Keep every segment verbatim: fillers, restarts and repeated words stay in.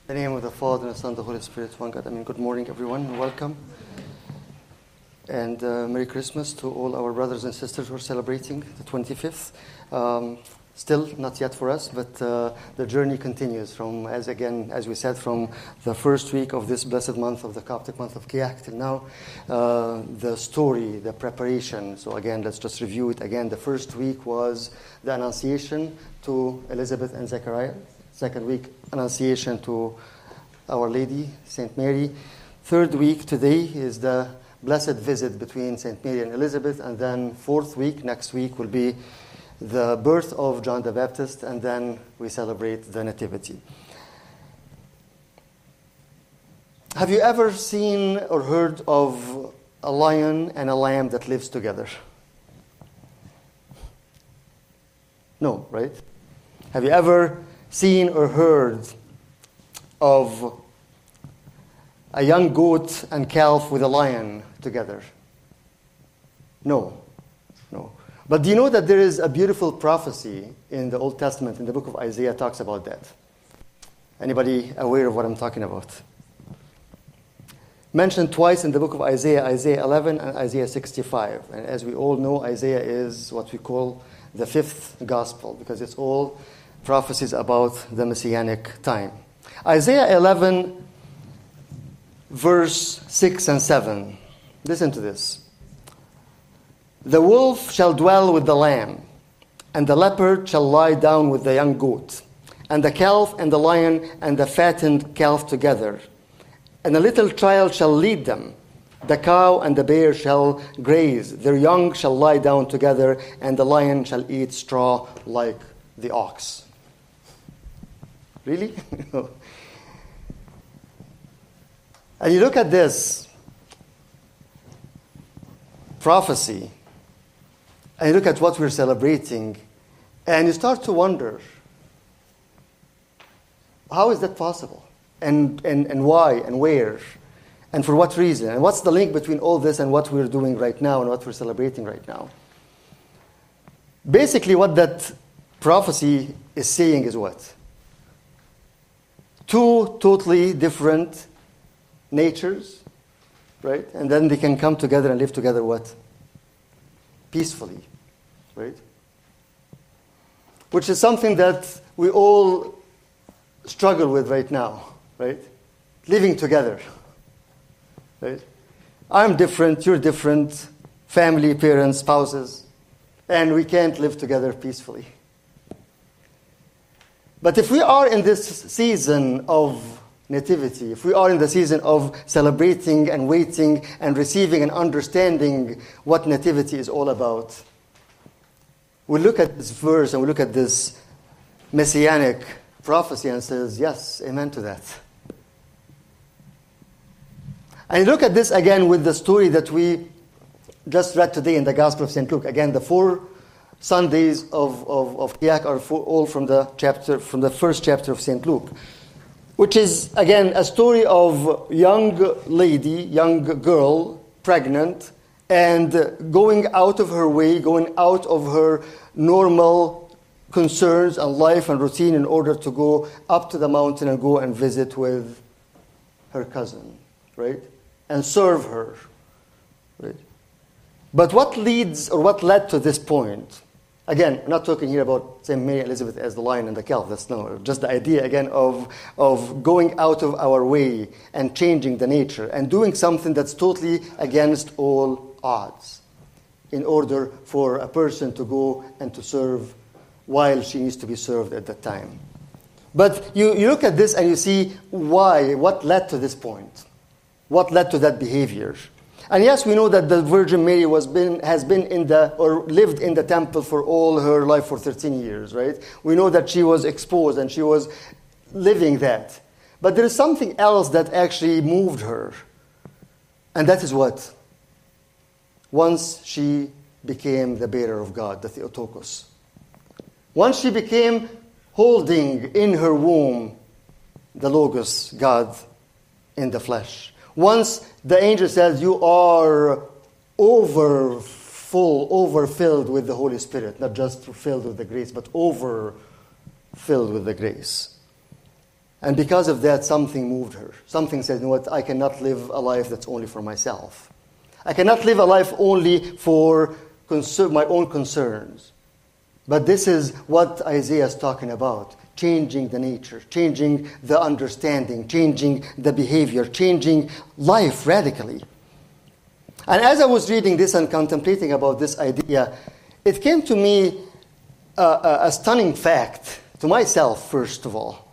In the name of the Father, and the Son, and the Holy Spirit, one God. I mean, good morning, everyone, and welcome. And uh, Merry Christmas to all our brothers and sisters who are celebrating the twenty-fifth. Um, still, not yet for us, but uh, the journey continues from, as again, as we said, from the first week of this blessed month of the Coptic month of Kiak till now. Uh, the story, the preparation. So again, let's just review it again. The first week was the Annunciation to Elizabeth and Zechariah. Second week, Annunciation to Our Lady, Saint Mary. Third week today is the blessed visit between Saint Mary and Elizabeth. And then fourth week, next week, will be the birth of John the Baptist. And then we celebrate the Nativity. Have you ever seen or heard of a lion and a lamb that lives together? No, right? Have you ever seen or heard of a young goat and calf with a lion together? No, no. But do you know that there is a beautiful prophecy in the Old Testament, in the book of Isaiah, talks about that? Anybody aware of what I'm talking about? Mentioned twice in the book of Isaiah, Isaiah eleven and Isaiah sixty-five. And as we all know, Isaiah is what we call the fifth gospel, because it's all prophecies about the Messianic time. Isaiah eleven, verse six and seven. Listen to this. The wolf shall dwell with the lamb, and the leopard shall lie down with the young goat, and the calf and the lion and the fattened calf together. And a little child shall lead them. The cow and the bear shall graze. Their young shall lie down together, and the lion shall eat straw like the ox. Really? And you look at this prophecy, and you look at what we're celebrating, and you start to wonder, how is that possible? And, and, and why and where? And for what reason? And what's the link between all this and what we're doing right now and what we're celebrating right now? Basically, what that prophecy is saying is what? Two totally different natures, right? And then they can come together and live together what? Peacefully, right? Which is something that we all struggle with right now, right? Living together, right? I'm different, you're different, family, parents, spouses, and we can't live together peacefully. But if we are in this season of nativity, if we are in the season of celebrating and waiting and receiving and understanding what nativity is all about, we look at this verse and we look at this messianic prophecy and says, yes, amen to that. And look at this again with the story that we just read today in the Gospel of Saint Luke. Again, the four Sundays of, of, of Kiak are for, all from the chapter, from the first chapter of Saint Luke, which is, again, a story of young lady, young girl, pregnant, and going out of her way, going out of her normal concerns and life and routine in order to go up to the mountain and go and visit with her cousin, right? And serve her, right? But what leads, or what led to this point? Again, I'm not talking here about Saint Mary Elizabeth as the lion and the calf. That's no, just the idea again of, of going out of our way and changing the nature and doing something that's totally against all odds in order for a person to go and to serve while she needs to be served at that time. But you, you look at this and you see why, what led to this point? What led to that behavior? And yes, we know that the Virgin Mary was been, has been in the, or lived in the temple for all her life for thirteen years, right? We know that she was exposed and she was living that. But there is something else that actually moved her. And that is what? Once she became the bearer of God, the Theotokos. Once she became holding in her womb the Logos, God in the flesh. Once the angel says, you are over full, overfilled with the Holy Spirit, not just filled with the grace, but overfilled with the grace. And because of that, something moved her. Something said, you know what, I cannot live a life that's only for myself. I cannot live a life only for concern, my own concerns. But this is what Isaiah is talking about. Changing the nature, changing the understanding, changing the behavior, changing life radically. And as I was reading this and contemplating about this idea, it came to me a, a, a stunning fact, to myself first of all.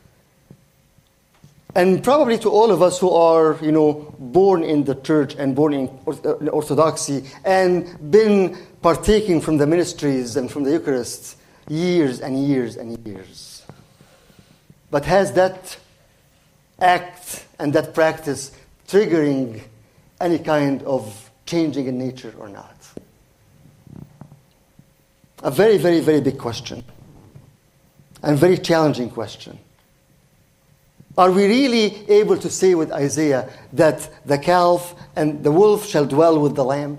And probably to all of us who are, you know, born in the church and born in Orthodoxy and been partaking from the ministries and from the Eucharist years and years and years. But has that act and that practice triggering any kind of changing in nature or not? A very, very, very big question. And very challenging question. Are we really able to say with Isaiah that the calf and the wolf shall dwell with the lamb?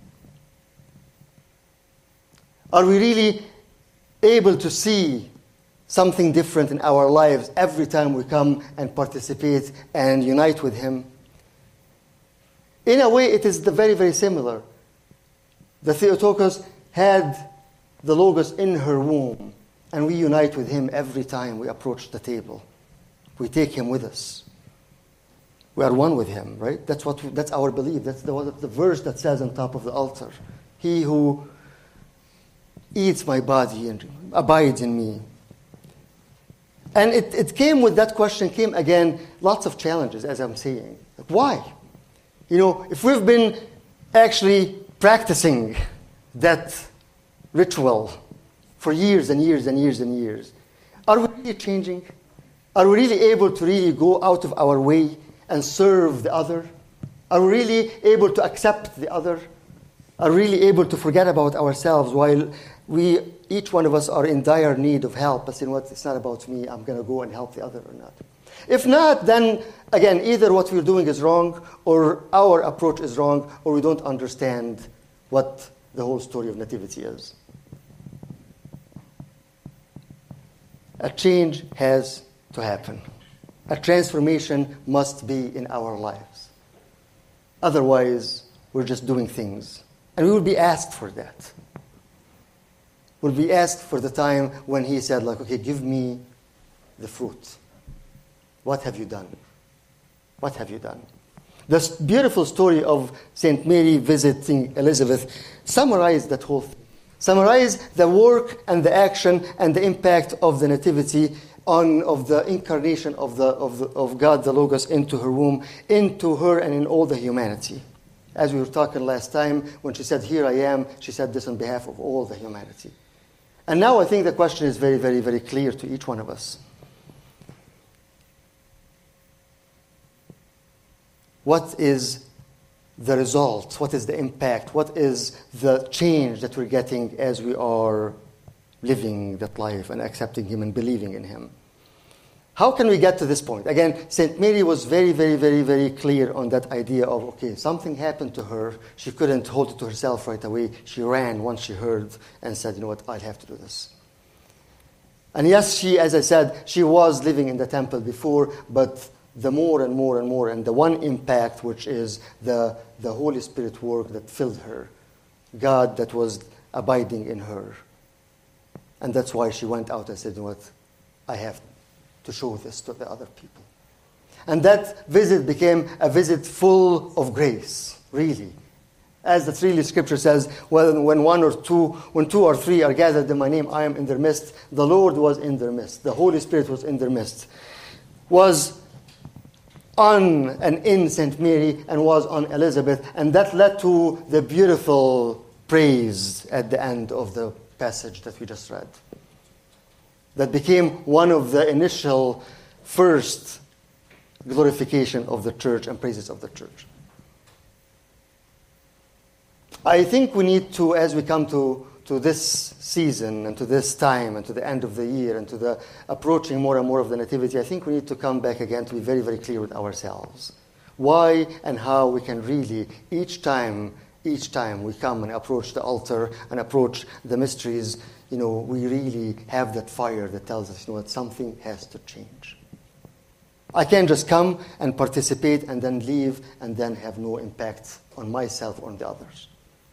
Are we really able to see something different in our lives every time we come and participate and unite with him? In a way, it is the very, very similar. The Theotokos had the Logos in her womb, and we unite with him every time we approach the table. We take him with us. We are one with him, right? That's what. That's our belief. That's the, the verse that says on top of the altar, "He who eats my body and abides in me." And it, it came with that question, came again, lots of challenges, as I'm saying. Like, why? You know, if we've been actually practicing that ritual for years and years and years and years, are we really changing? Are we really able to really go out of our way and serve the other? Are we really able to accept the other? Are we really able to forget about ourselves while we, each one of us, are in dire need of help? But you know what? It's not about me. I'm going to go and help the other or not. If not, then, again, either what we're doing is wrong, or our approach is wrong, or we don't understand what the whole story of Nativity is. A change has to happen. A transformation must be in our lives. Otherwise, we're just doing things. And we will be asked for that. We'll be asked for the time when he said, like, okay, give me the fruit. What have you done? What have you done? This beautiful story of Saint Mary visiting Elizabeth summarized that whole thing. Summarized the work and the action and the impact of the Nativity on of the incarnation of the of the, of God the Logos into her womb, into her and in all the humanity. As we were talking last time, when she said, "Here I am," she said this on behalf of all the humanity. And now I think the question is very, very, very clear to each one of us. What is the result? What is the impact? What is the change that we're getting as we are living that life and accepting him and believing in him? How can we get to this point? Again, Saint Mary was very, very, very, very clear on that idea of, okay, something happened to her. She couldn't hold it to herself right away. She ran once she heard and said, you know what, I'll have to do this. And yes, she, as I said, she was living in the temple before, but the more and more and more, and the one impact, which is the, the Holy Spirit work that filled her, God that was abiding in her. And that's why she went out and said, you know what, I have to show this to the other people. And that visit became a visit full of grace, really. As the three scripture says, when, when one or two, when two or three are gathered in my name, I am in their midst. The Lord was in their midst. The Holy Spirit was in their midst. Was on and in Saint Mary and was on Elizabeth. And that led to the beautiful praise at the end of the passage that we just read. That became one of the initial first glorification of the church and praises of the church. I think we need to, as we come to, to this season and to this time and to the end of the year and to the approaching more and more of the Nativity, I think we need to come back again to be very, very clear with ourselves. Why and how we can really, each time, each time we come and approach the altar and approach the mysteries, you know, we really have that fire that tells us, you know what, something has to change. I can't just come and participate and then leave and then have no impact on myself or on the others.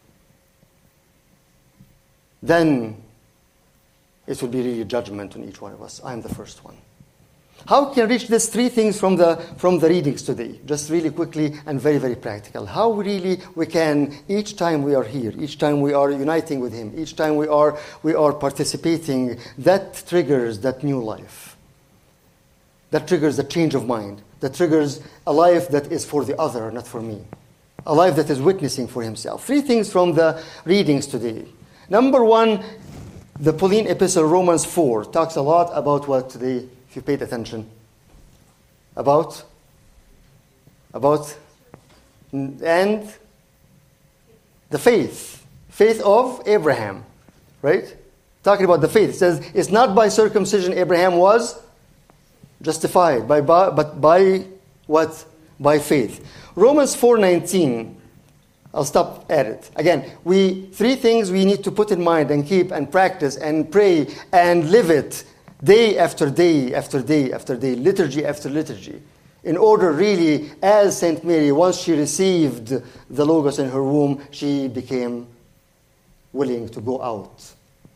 Then it will be really judgment on each one of us. I'm the first one. How can we reach these three things from the from the readings today? Just really quickly and very, very practical. How really we can, each time we are here, each time we are uniting with Him, each time we are we are participating, that triggers that new life. That triggers the change of mind. That triggers a life that is for the other, not for me. A life that is witnessing for himself. Three things from the readings today. Number one, the Pauline epistle, Romans four, talks a lot about what today, if you paid attention, about, about, and the faith, faith of Abraham, right? Talking about the faith. It says, it's not by circumcision Abraham was justified, by, by, but by what? By faith. Romans four nineteen, I'll stop at it. Again, we three things we need to put in mind and keep and practice and pray and live it day after day after day after day, liturgy after liturgy, in order really, as Saint Mary, once she received the Logos in her womb, she became willing to go out.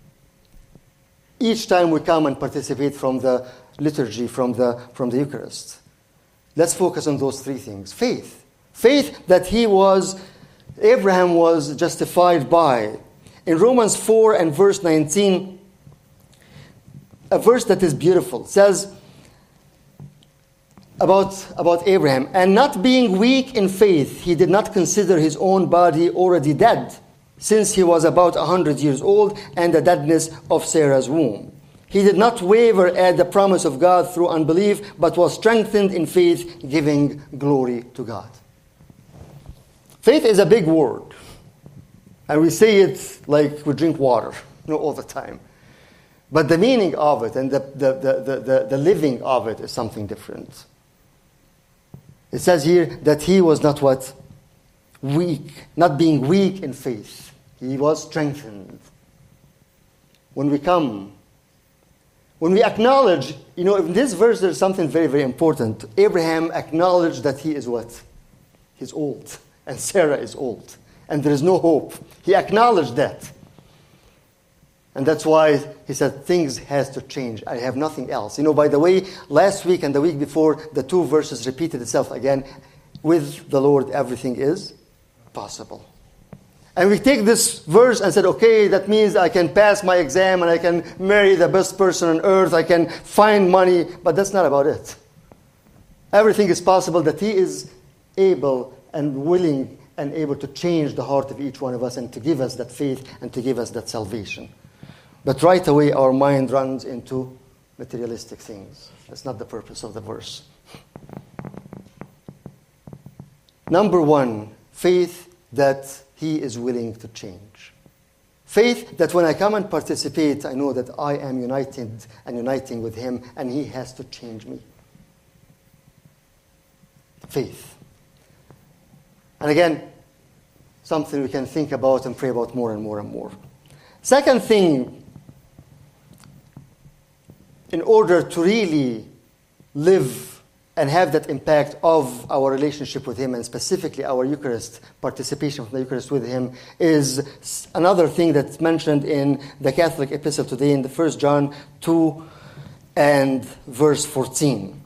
Each time we come and participate from the liturgy, from the, from the Eucharist, let's focus on those three things. Faith. Faith that he was, Abraham was justified by. In Romans four and verse nineteen, a verse that is beautiful, says about, about Abraham, and not being weak in faith, he did not consider his own body already dead, since he was about a hundred years old, and the deadness of Sarah's womb. He did not waver at the promise of God through unbelief, but was strengthened in faith, giving glory to God. Faith is a big word, and we say it like we drink water, you know, all the time. But the meaning of it and the, the, the, the, the living of it is something different. It says here that he was not what? Weak, not being weak in faith. He was strengthened. When we come, when we acknowledge, you know, in this verse there's something very, very important. Abraham acknowledged that he is what? He's old. And Sarah is old. And there is no hope. He acknowledged that. And that's why he said, things has to change. I have nothing else. You know, by the way, last week and the week before, the two verses repeated itself again. With the Lord, everything is possible. And we take this verse and said, okay, that means I can pass my exam and I can marry the best person on earth. I can find money. But that's not about it. Everything is possible, that he is able and willing and able to change the heart of each one of us and to give us that faith and to give us that salvation. But right away our mind runs into materialistic things. That's not the purpose of the verse. Number one, faith that he is willing to change. Faith that when I come and participate, I know that I am united and uniting with him and he has to change me. Faith. And again, something we can think about and pray about more and more and more. Second thing, in order to really live and have that impact of our relationship with him, and specifically our Eucharist, participation from the Eucharist with him, is another thing that's mentioned in the Catholic epistle today in the First John two and verse fourteen.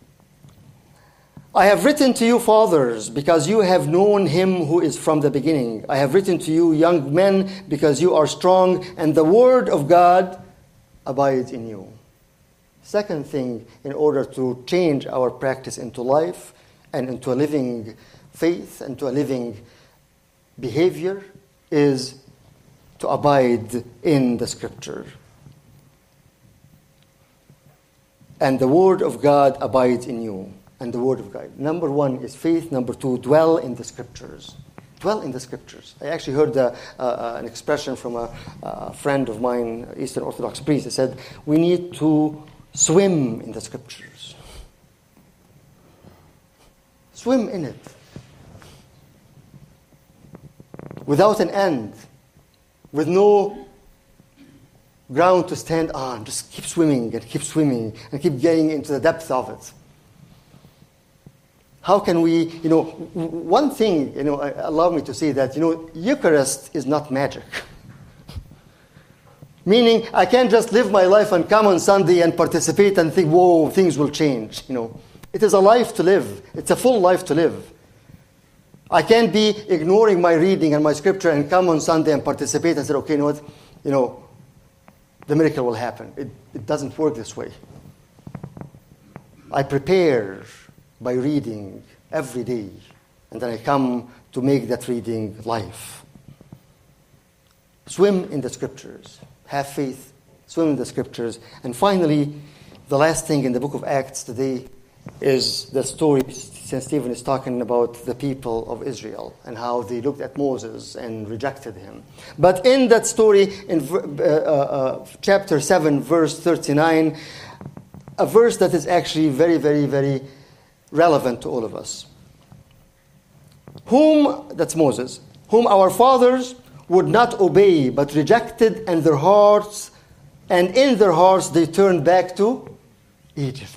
I have written to you, fathers, because you have known him who is from the beginning. I have written to you, young men, because you are strong, and the word of God abides in you. Second thing, in order to change our practice into life and into a living faith and to a living behavior, is to abide in the Scripture. And the word of God abides in you. And the word of God. Number one is faith. Number two, dwell in the Scriptures. Dwell in the Scriptures. I actually heard uh, uh, an expression from a, a friend of mine, Eastern Orthodox priest. He said, we need to swim in the Scriptures. Swim in it. Without an end. With no ground to stand on. Just keep swimming and keep swimming and keep getting into the depth of it. How can we, you know, one thing, you know, allow me to say that, you know, Eucharist is not magic. Meaning, I can't just live my life and come on Sunday and participate and think, whoa, things will change, you know. It is a life to live. It's a full life to live. I can't be ignoring my reading and my scripture and come on Sunday and participate and say, okay, you know what, you know, the miracle will happen. It, it doesn't work this way. I prepare by reading every day, and then I come to make that reading life. Swim in the scriptures. Have faith. Swim in the scriptures. And finally, the last thing in the book of Acts today is the story Saint Stephen is talking about the people of Israel and how they looked at Moses and rejected him. But in that story, in uh, uh, chapter seven, verse thirty-nine, a verse that is actually very, very, very relevant to all of us. Whom, that's Moses, whom our fathers would not obey, but rejected, and their hearts, and in their hearts they turned back to Egypt.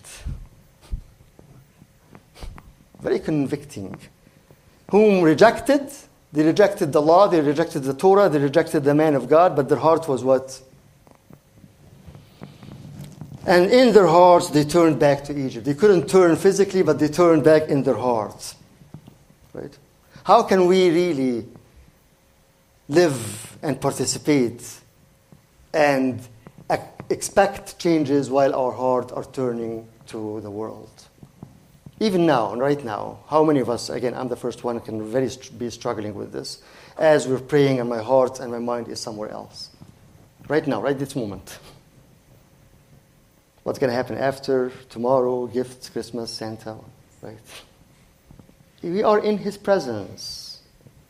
Very convicting. Whom rejected, they rejected the law, they rejected the Torah, they rejected the man of God, but their heart was what? And in their hearts, they turned back to Egypt. They couldn't turn physically, but they turned back in their hearts. Right? How can we really live and participate and expect changes while our hearts are turning to the world? Even now, right now, how many of us, again, I'm the first one, can very be struggling with this, as we're praying and my heart and my mind is somewhere else. Right now, right this moment. What's going to happen after, tomorrow, gifts, Christmas, Santa, right? We are in his presence.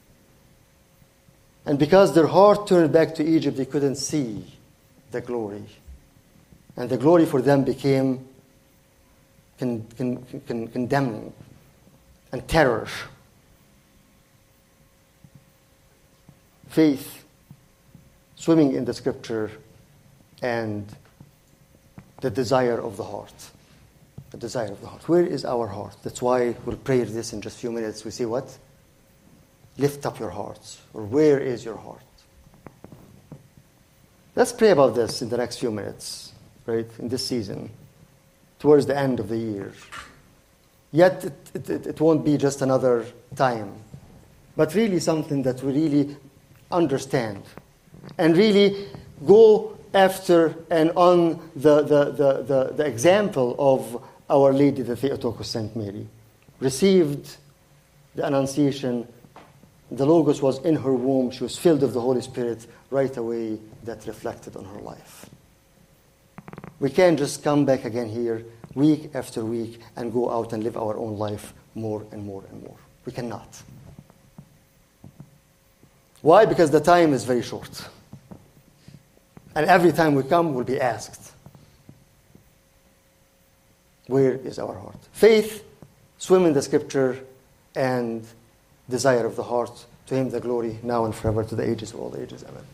And because their heart turned back to Egypt, they couldn't see the glory. And the glory for them became con- con- con- condemning and terror. Faith, swimming in the scripture, and the desire of the heart. The desire of the heart. Where is our heart? That's why we'll pray this in just a few minutes. We say what? Lift up your hearts. Or where is your heart? Let's pray about this in the next few minutes, right? In this season, towards the end of the year. Yet it, it, it won't be just another time, but really something that we really understand and really go after and on the, the, the, the, the example of Our Lady, the Theotokos Saint Mary. Received the Annunciation. The Logos was in her womb. She was filled with the Holy Spirit right away. That reflected on her life. We can't just come back again here week after week and go out and live our own life more and more and more. We cannot. Why? Because the time is very short. And every time we come, we'll be asked, where is our heart? Faith, swim in the scripture, and desire of the heart. To him the glory, now and forever, to the ages of all ages. Amen.